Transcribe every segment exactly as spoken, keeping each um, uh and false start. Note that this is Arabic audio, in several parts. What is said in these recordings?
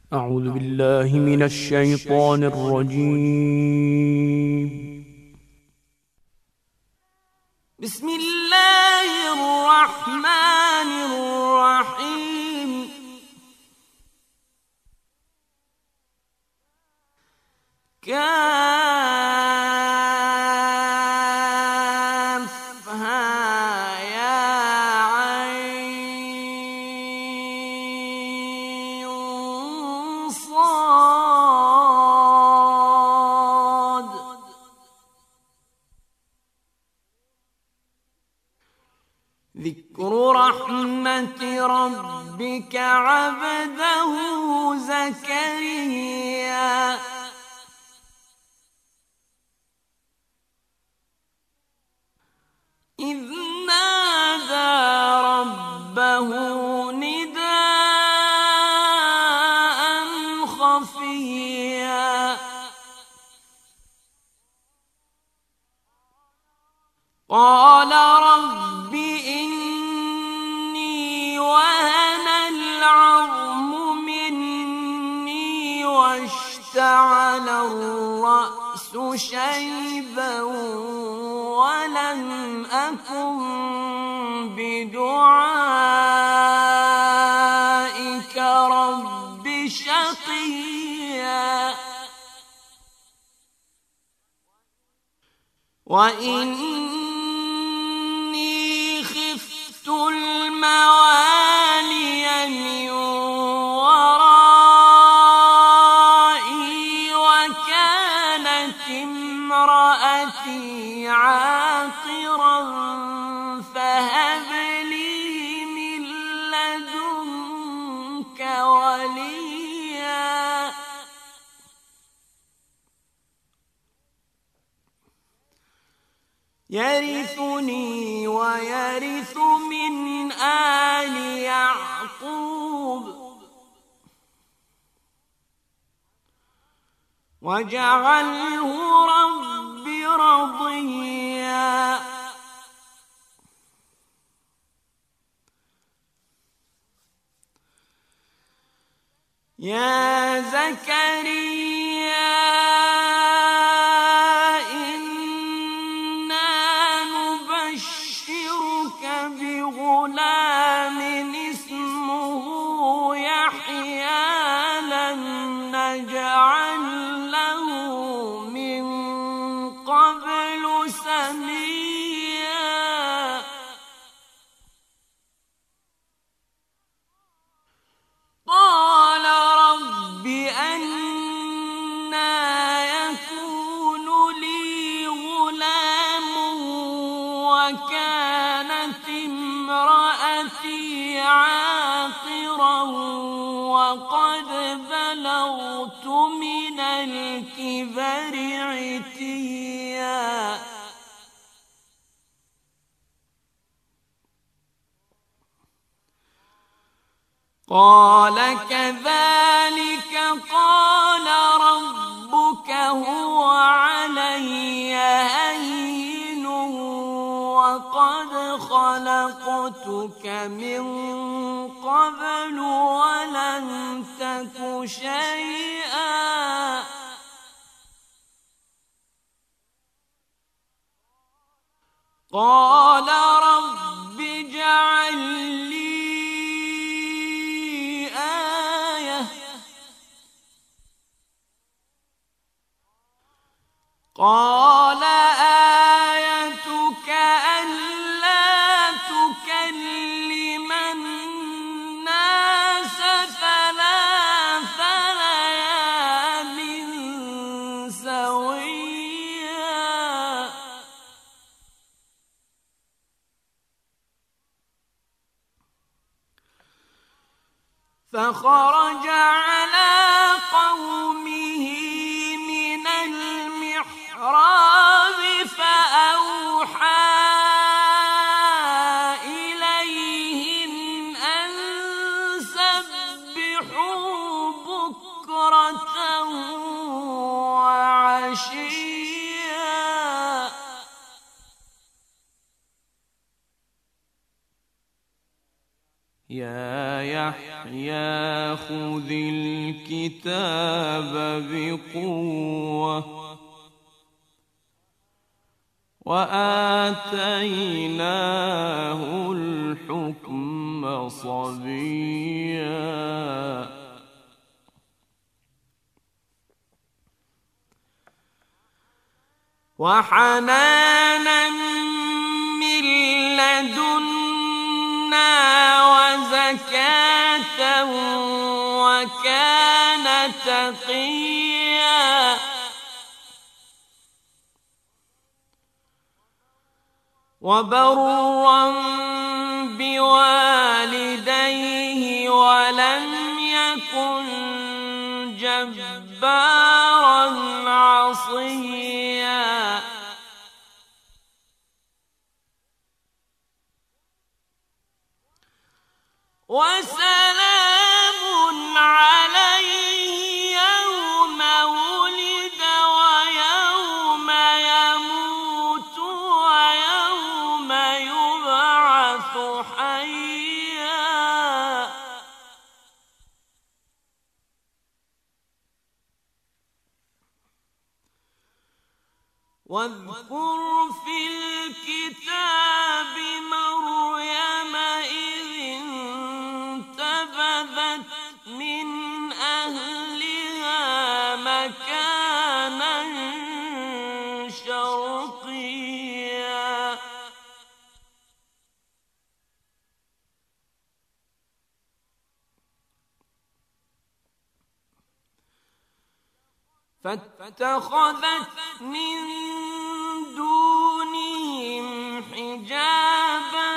أعوذ بالله من الشيطان الرجيم. بسم الله الرحمن الرحيم. كافها يا عين صاد. ذكر رحمة ربك عبده زكريا إذ نادى ربه نداء خفيا قال رب إني وهن العظم مني واشتعل الرأس شيبا ولم أكن بدعائك رب شقيا وإني خفت الموالي من ورائي وكانت امرأتي عاقرا فهب لي من لدنك وليا يرثني ويرث من آل يعقوب واجعله رب رضيا يا زكريا بغلام اسمه يحيى لم نجعل له من قبل سميا قال رب أنى يكون لي غلام وكانت امرأتي عاقرا وقد بلغت من الكبر عتيا قال كذلك قال ربك هو علي هين وقد خلقتك من قبل ولم تك شيئا قال رب اجعل لي آية قال آيتك ألا تكلم الناس ثلاث ليال سويا فخرج على قومه من المحراب فأوحى إليهم أن سبحوا بكرة وعشيا يا يحيى يحيى خذ الكتاب بقوة وآتيناه الحكم صبيا وحنانا من لدنا وزكاة وكان تقيا وبرا بوالديه ولم يكن جبارا عصيا وسلام عليه يوم ولد ويوم يموت ويوم يبعث حيا واذكر في الكتاب مريم إذ انتبذت من أهلها مكانا شرقيا فاتخذت من دونهم حجابا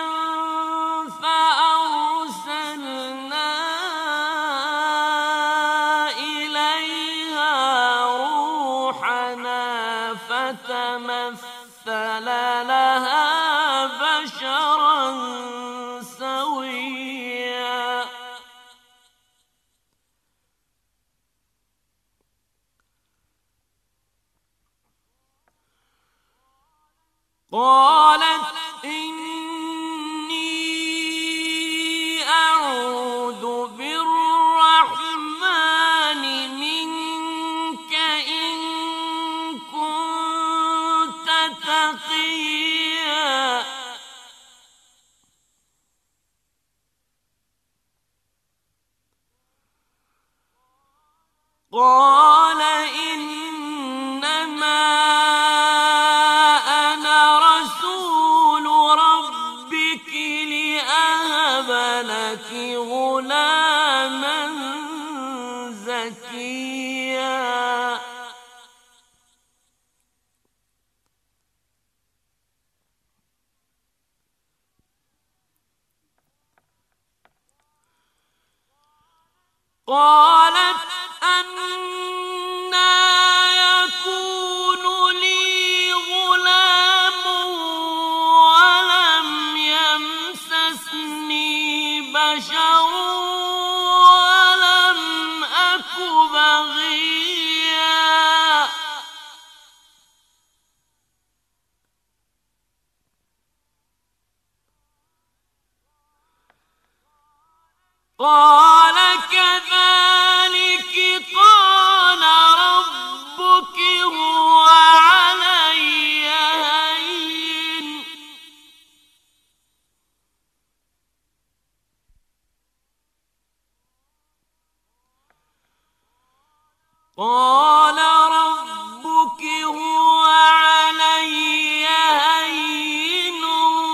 فأرسلنا إليها روحنا فتمثل لها بشرا سويا قالت إني أعوذ بالرحمن منك إن كنت تقيا قال إنما غلاما زكيا قالت أنى يكون لي غلام ولم يمسسني بشر ولم أك بغيا قال كذلك قال ربك هو علي هين قال ربك هو علي هين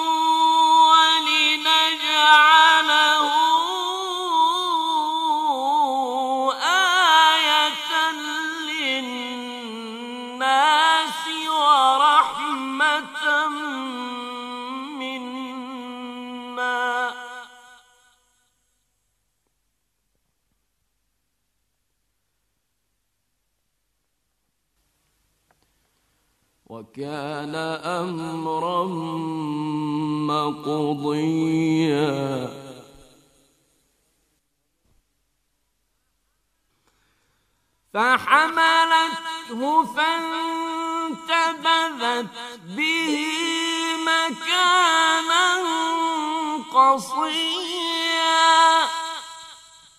ولنجعله آية للناس ورحمة منا وكان أمرا مقضيا فحملته فانتبذت به مكانا قصيا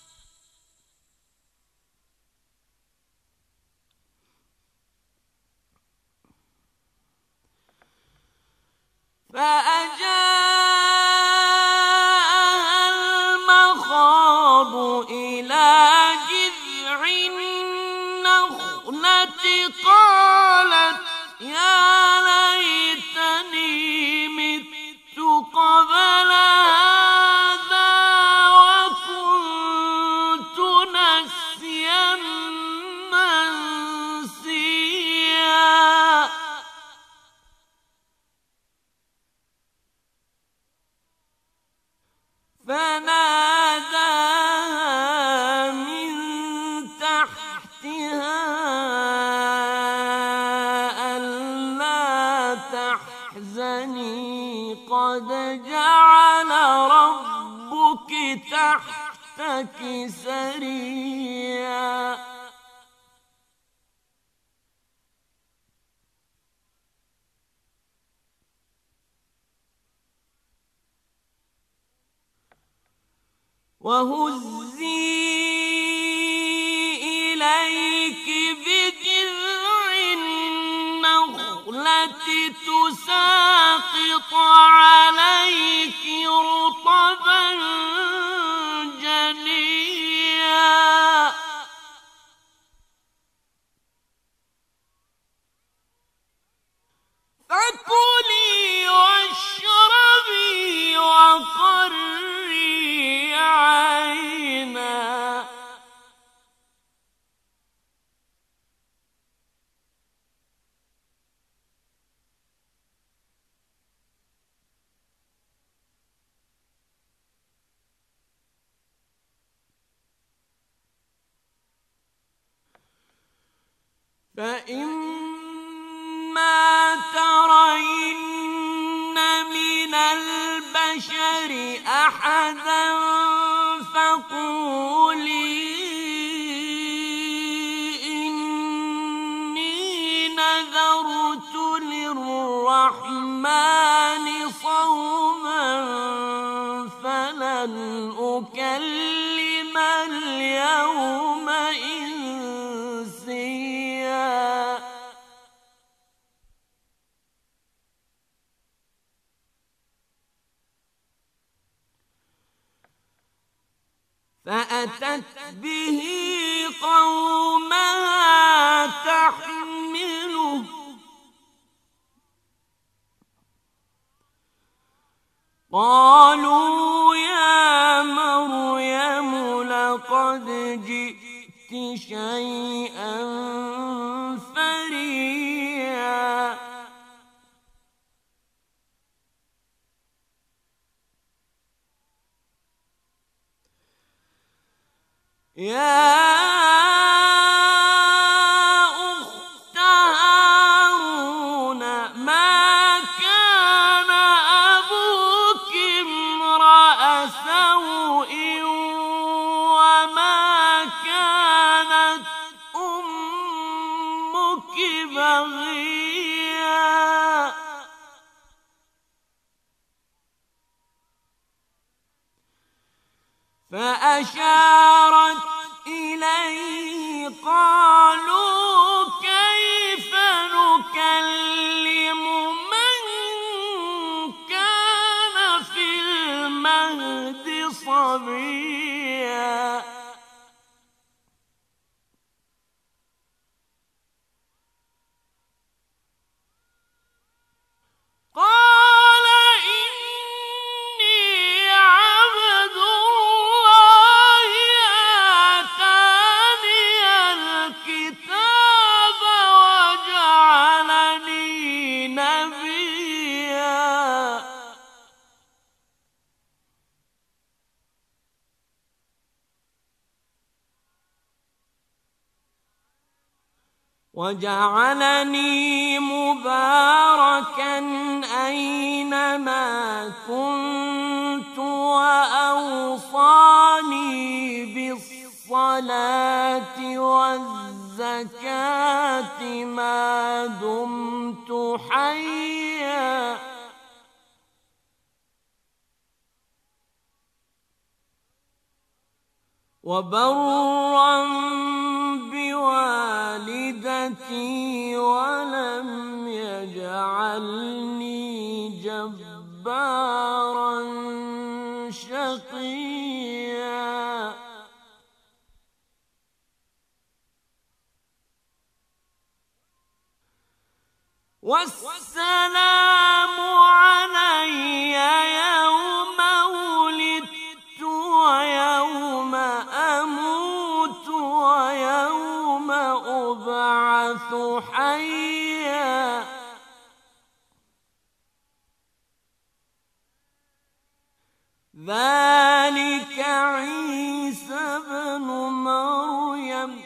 فأجاءها المخاض إلى جذع النخلة قالت يا ليتني مت قبل هذا وكنت نسيا منسيا فناداها من تحتها ألا تحزني قد جعل ربك تحتك سريا وهزي إليك بجذع النخلة تساقط عليك رطبا جنيا فكلي واشربي وقري عينا فإما ترين من البشر أحدا فقولي إني نذرت للرحمن صوما فلن أكلم اليوم إنسيا فأتت به قومها تحمله قالوا يا مريم لقد جئت شيئا فريا يا أخت هارون ما كان أبوك امرأ سوء وما كانت أمك بغيا فأشارت إليه قالوا كيف نكلم من كان في المهد صبيا قال إني عبد الله آتاني الكتاب وجعلني نبيا وجعلني مباركا أينما كنت وأوصاني بالصلاة والزكاة ما دمت حيا وبرا بوالدتي ولم يجعلني جبارا والسلام علي يوم ولدت ويوم أموت ويوم أبعث حيا ذلك عيسى ابن مريم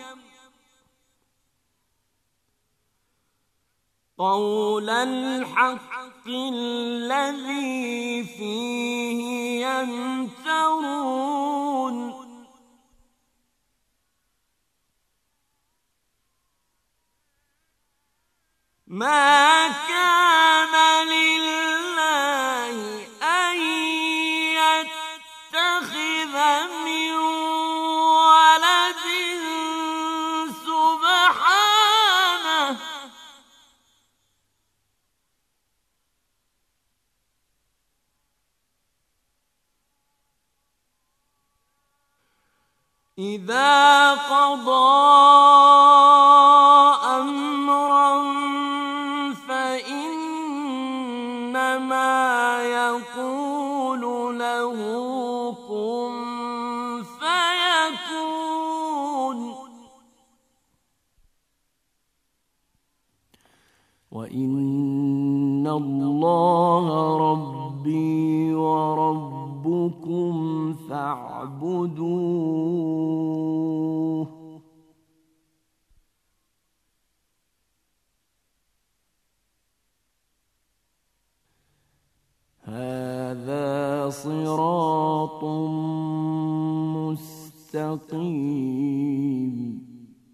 قول الحق الذي فيه يمترون ما كان لله أن يتخذ من ولد سبحانه إذا قضى أمرا فإنما يقول له كن فيكون وإن الله ربي وربكم فاعبدوه هذا صراط مستقيم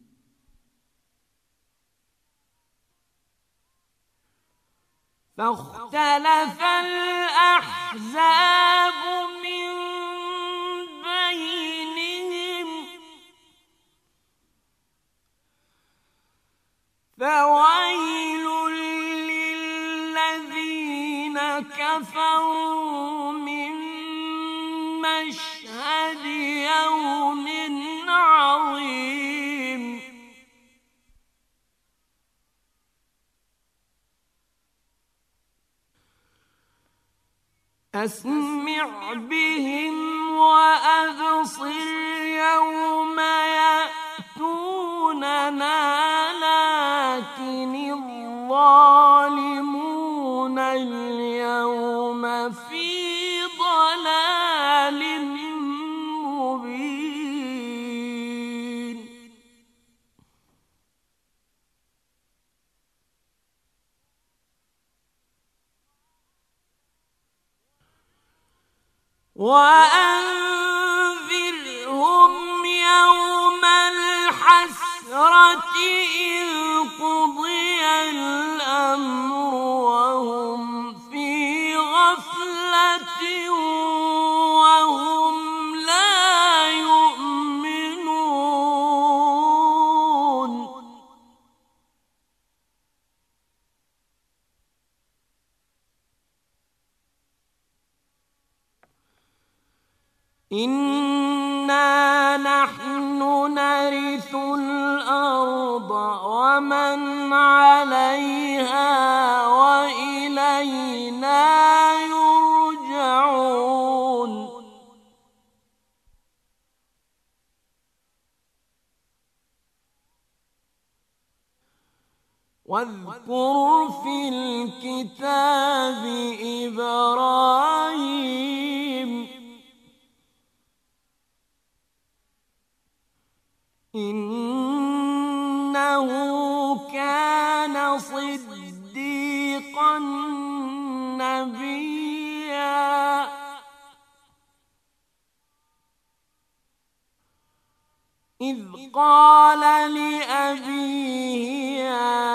فاختلف الأحزاب من بينهم فويل للذين كفروا من مشهد يوم عظيم أسمع بهم وأبصر يوم يأتوننا لكن الظالمون اليوم في ضلال مبين وأنذرهم يوم الحسرة إذ قضي الأمر وهم في غفلة وهم لا يؤمنون إنا نحن نرث الأرض ومن عليها وإلينا يرجعون واذكر في الكتاب إبراهيم إنه كان صديقا نبيا إذ قال لأبيه يا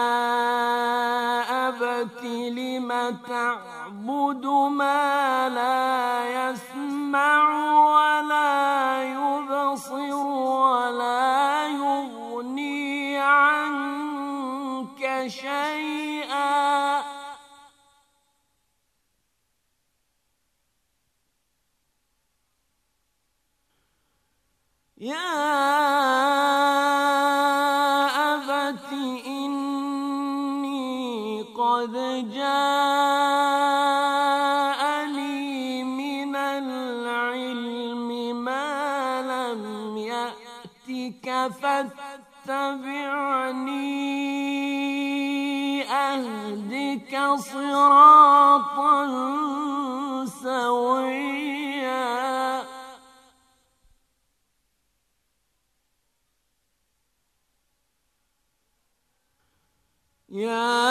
أبت لم تعبد ما لا يسمع ولا يبصر ولا يغني عنك شيئا يا أبت إني قد قد جاءني من العلم ما لم يأتك فاتبعني أهدك صراطا سويا يا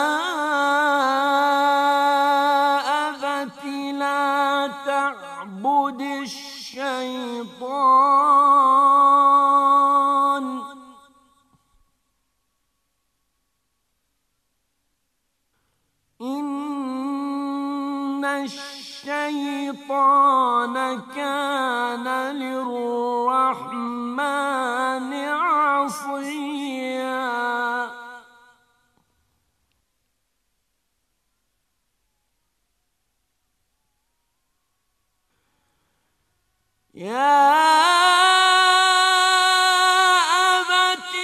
أبت لا تعبد الشيطان إن الشيطان كان للرحمن عصيا يا أبت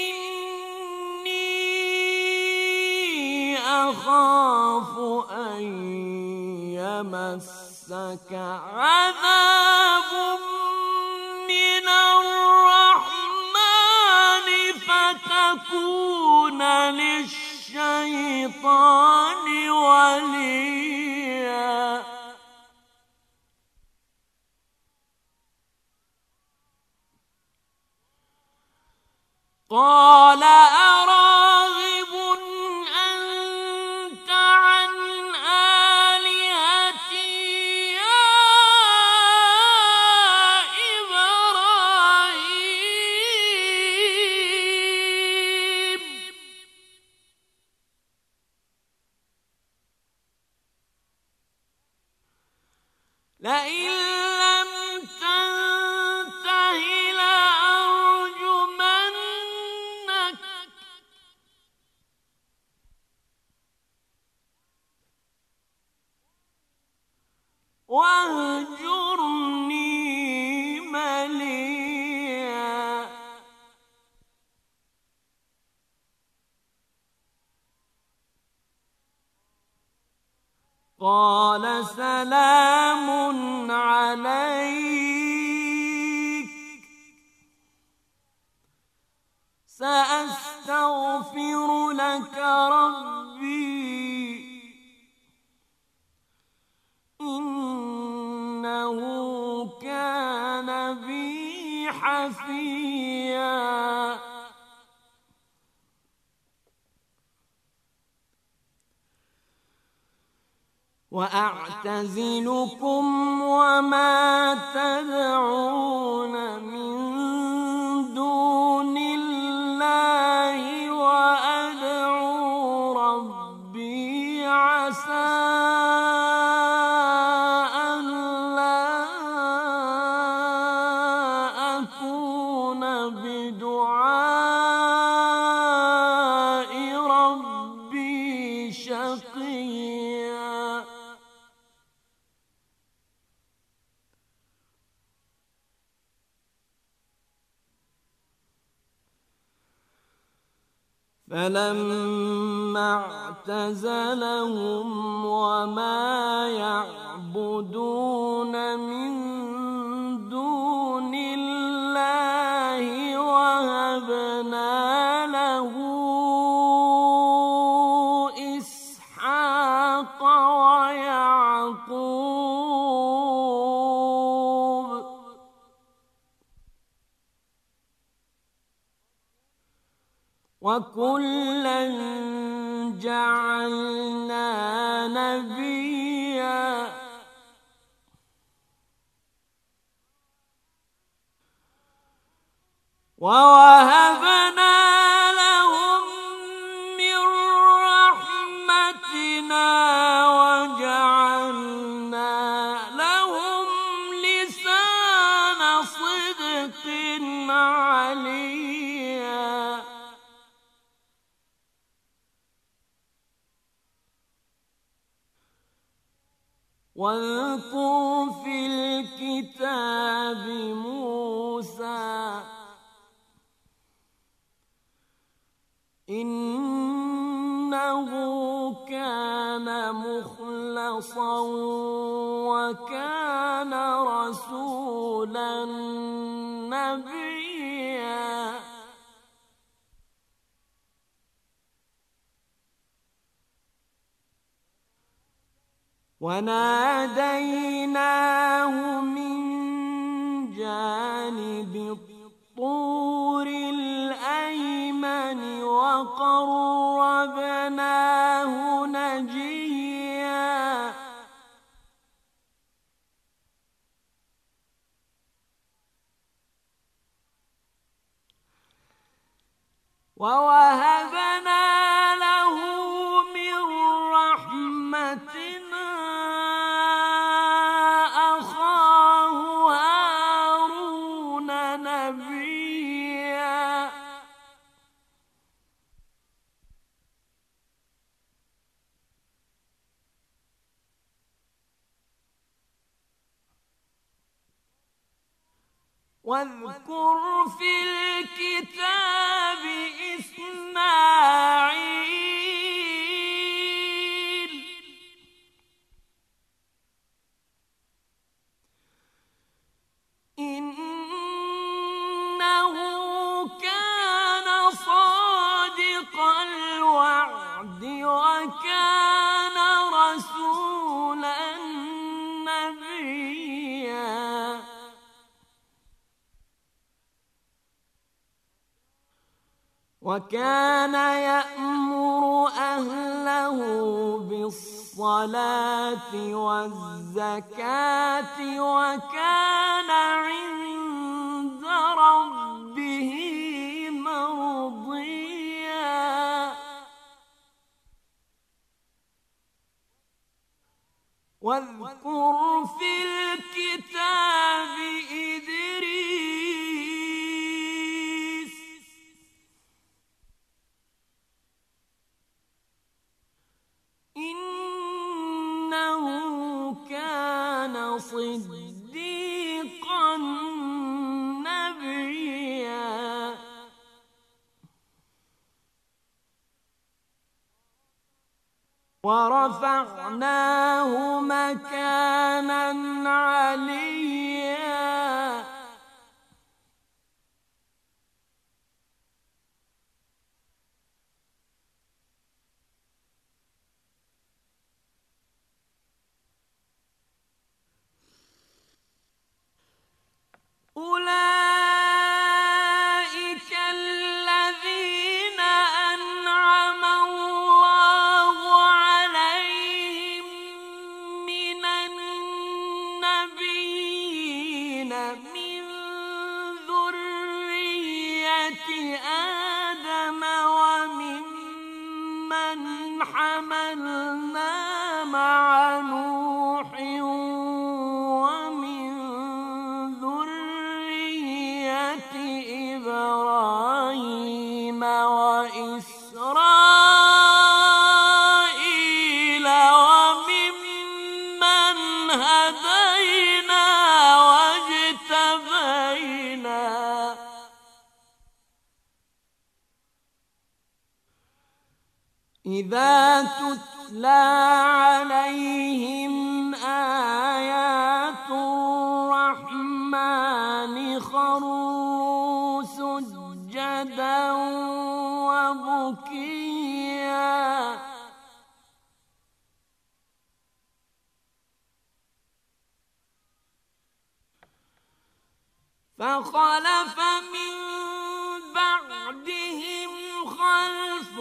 إني أخاف أن يمسك عذاب من الرحمن فتكون للشيطان وليا قال أراغب أنت عن آلهتي يا إبراهيم لئن لم تنته لأرجمنك واهجرني مليا قال سلام عليك سأستغفر لك ربي إنه كان بي حفيا وأعتزلكم وما تدعون من دون الله وأدعو ربي عسى ألا أكون بدعاء ربي شقيا فلما اعتزلهم وما يعبدون من دون الله وهبنا له إسحاق ويعقوب وكلا جعلنا نبيا ووهبنا لهم من رحمتنا وجعلنا لهم لسان صدق عليا واذكر في الكتاب موسى إنه كان مخلصا وكان رسولا نبيا وناديناه من جانب الطور الأيمن وقربناه نجيا ووهبنا له من رحمتنا أخاه هارون نبيا واذكر في الكتاب إسماعيل إنه كان صادق الوعد وكان رسولا نبيا وكان يأمر أهله بالصلاة والزكاة وكان عند ربه مرضيا واذكر في الكتاب إدريس إنه كان صديقا نبيا ورفعناه مكانا عليا أولئك الذين أنعم الله عليهم من النبيين من ذرية آدم وممن حملنا مع نوح ومن ذرية إبراهيم وإسرائيل وممن هدينا واجتبينا إذا تتلى عليهم آيات الرحمن خروا سجدا وبكيا فخلف من بعدهم خلف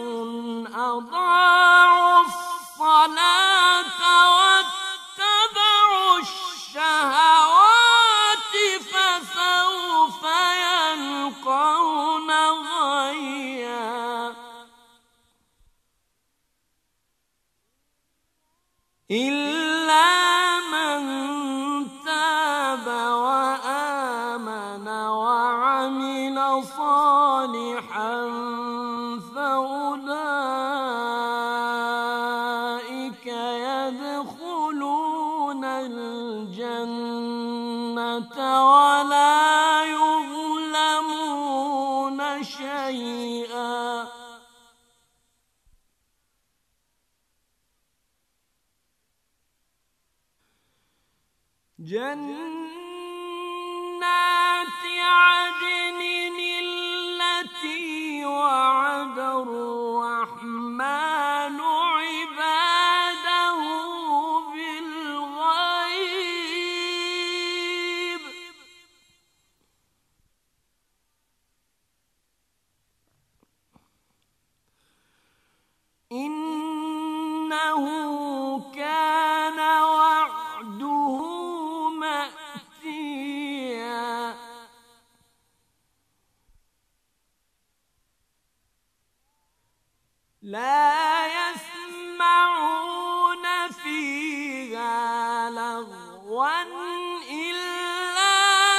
أضاعوا الصلاة واتبعوا الشهوات فسوف يلقون غيا إلا من تاب وآمن وعمل صالحا فأولئك يدخلون الجنة ولا يظلمون شيئا جنات عدن التي وعد الرحمن عباده بالغيب إنه كان وعده مأتيا لا يسمعون فيها لغوا إلا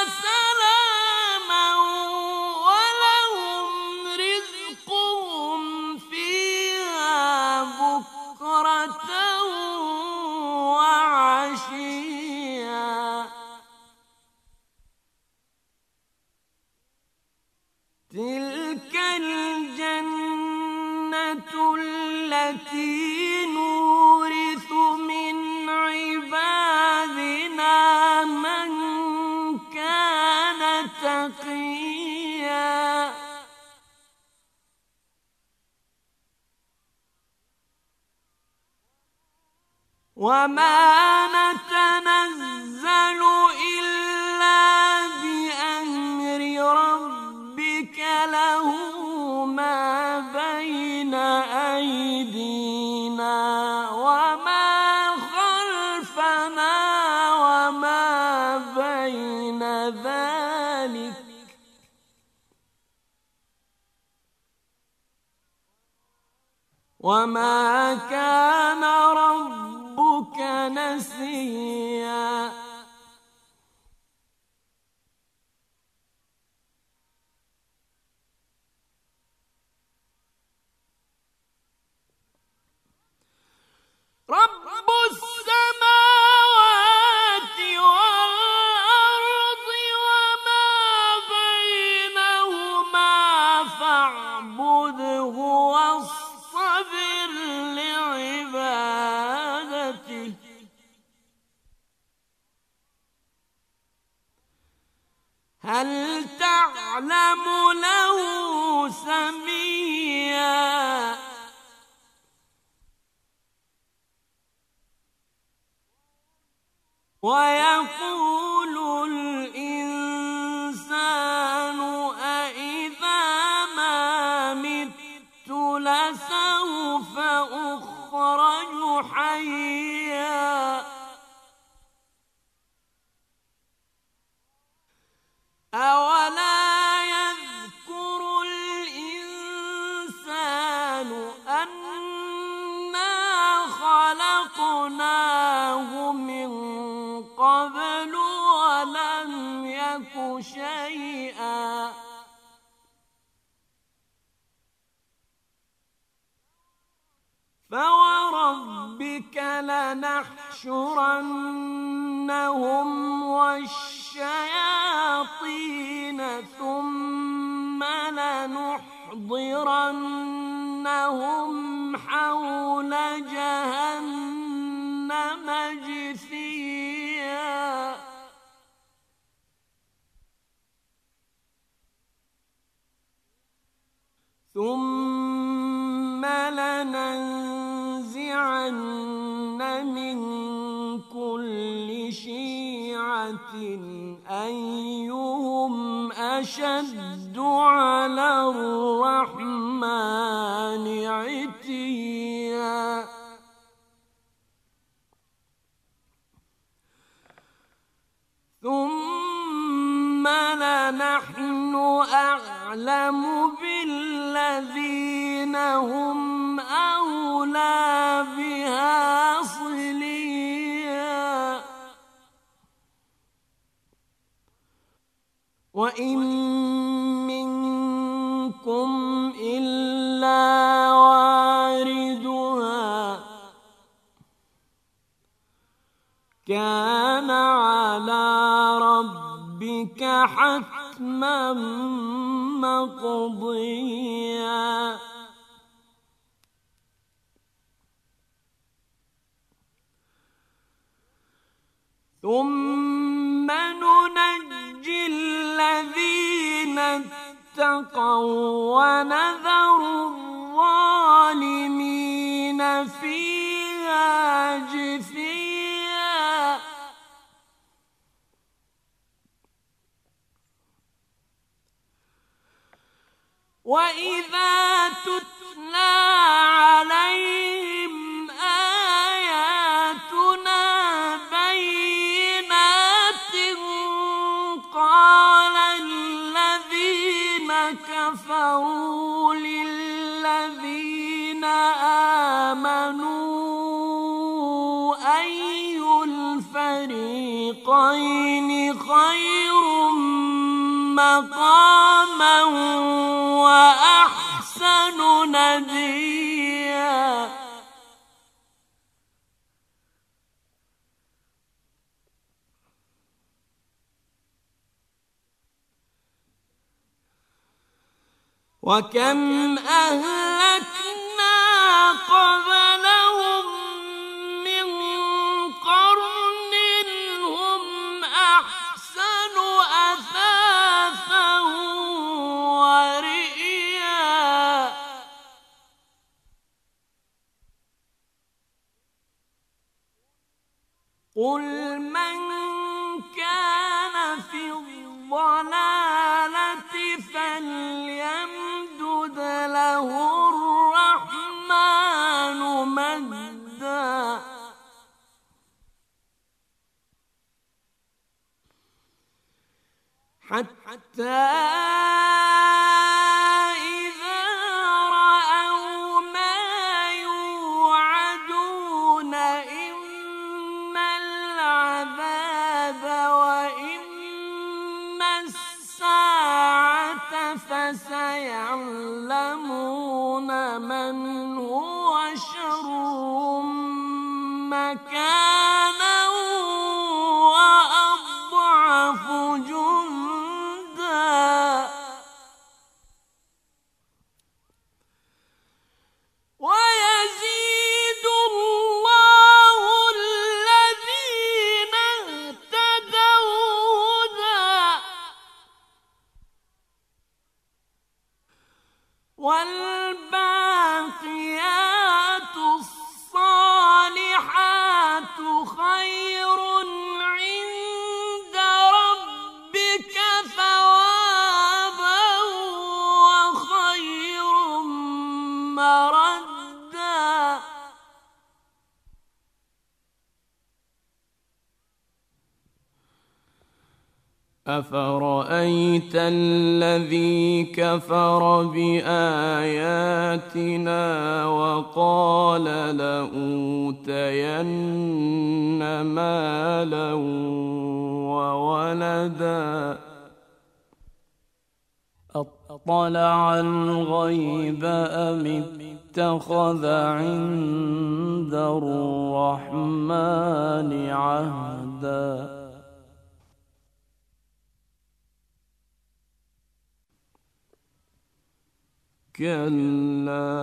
سلاما ولهم رزقهم فيها بكرة وعشيا تلك الجنة التي نورث من عبادنا من كان تقيا وما نتنزل إلا بأمر ربك له ما بين أيدينا وما خلفنا وما بين ذلك وما كان ربك نسيا رب السماوات والأرض وما بينهما فاعبده واصطبر لعبادته هل تعلم له سميا ويقول الإنسان أإذا ما مت لسوف أخرج حيا أولا يذكر الإنسان أنا خلقناه من قبل ولم يك شيئا فوربك لنحشرنهم والشياطين ثم لنحضرنهم حول جهنم جثيا ثم لننزعن من كل شيعة أيهم أشد على الرحمن عتيا ثم لنحن أعلم بالذين هم أولى بها صليا وإن منكم إلا واردها كان على ربك حتما مقضيا ثم اتقوا ونذر الظالمين فيها جثيا وإذا تتلى عليهم آياتنا بينات قال الذين كفروا للذين آمنوا أي الفريقين خير مقاما وأحسن نديا وكم أهلكنا قبلهم من قرن هم أحسن أثاثا ورئيا قل من كان في الضلالة فليمدد له الرحمن مدا حتى إذا رأوا ما يوعدون إما العذاب وإما الساعة فسيعلمون من هو شر مكانا وأضعف جندا ويزيد الله الذين اهتدوا هدى والباقيات الصالحات خير عند ربك ثوابا وخير مردا أفرأيت الذي كفر بآياتنا وقال لأوتين مالا وولدا أطلع الغيب أم اتخذ عند الرحمن عهدا كلا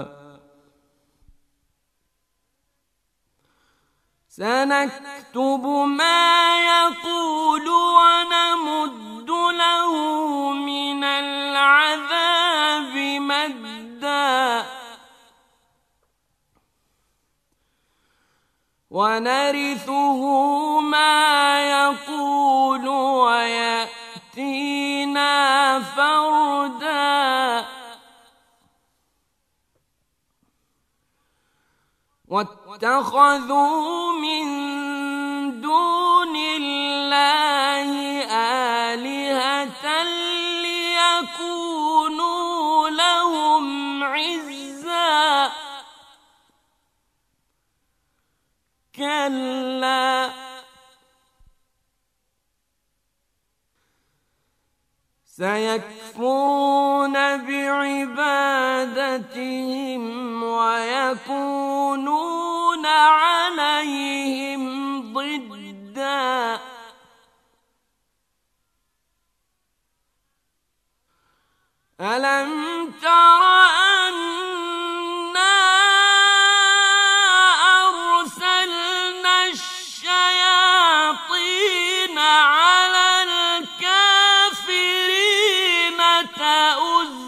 سنكتب ما يقول ونمد له من العذاب مدا ونرثه ما يقول ويأتينا فردا واتخذوا من دون الله آلهة ليكونوا لهم عزا كلا سيكفرون بعبادتهم ويكونون عليهم ضدا ألم تر أنا أرسلنا الشياطين على الكافرين تؤذي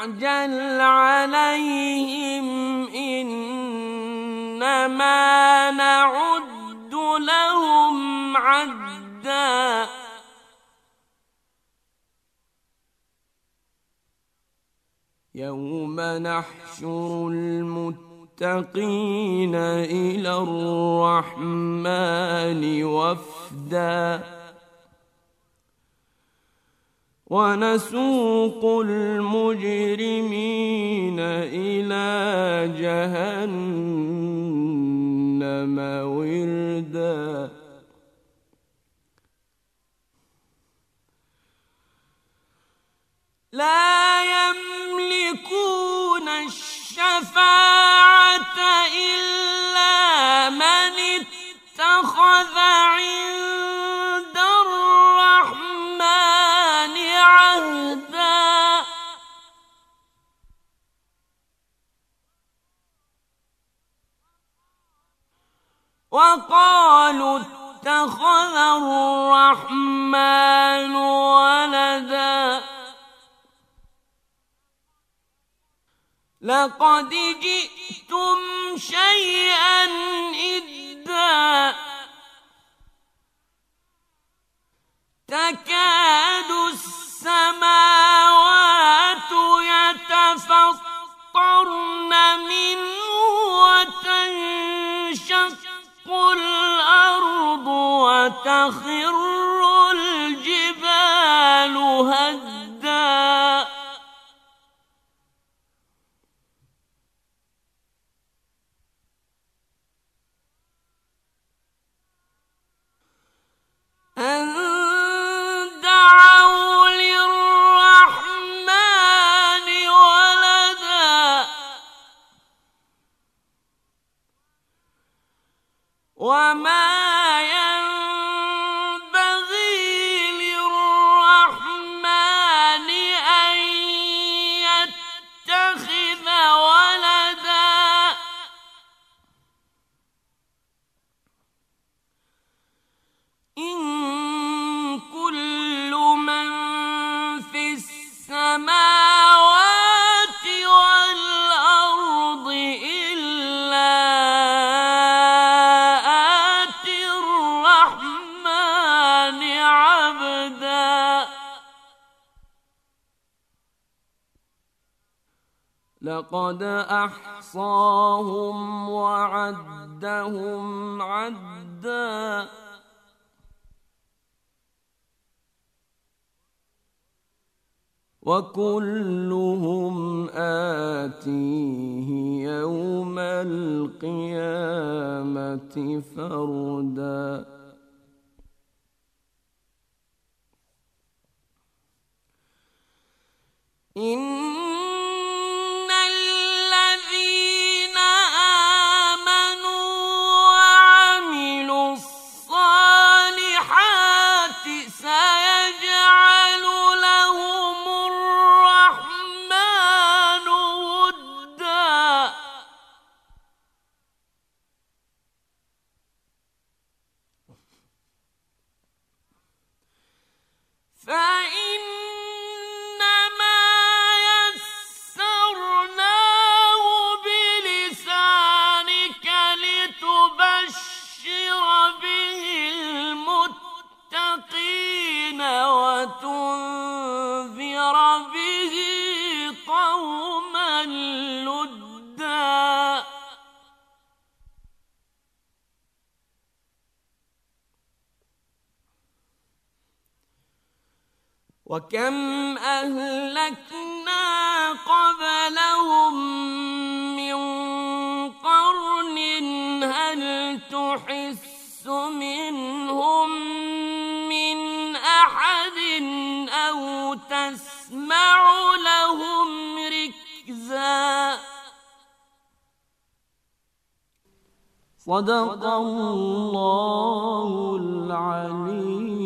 تعجل عليهم إنما نعد لهم عدا يوم نحشر المتقين إلى الرحمن وفدا ونسوق المجرمين إلى جهنم وردا لا يملكون الشفاعة إلا من اتخذ عند الرحمن عهدا وقالوا اتخذ الرحمن ولدا لقد جئتم شيئا إدا تكاد السماوات يتفطرن منه وتنشق الأرض وتخر الجبال هدا أن دعوا للرحمن ولدا وما ينبغي للرحمن أن يتخذ ولدا إن كل من في السماوات والأرض إلا آتي الرحمن عبدا لقد أحصاهم وعدهم عدا وكلهم آتيه يوم القيامة فردا إن الذين آمنوا وعملوا الصالحات سيجعل لهم الرحمن ودا فإنما يسرناه بلسانك لتبشر به المتقين وتنذر به قوما لدا وكم أهلكنا قبلهم من قرن هل تحس منهم من أحد أو تسمع لهم ركزا صدق الله العليم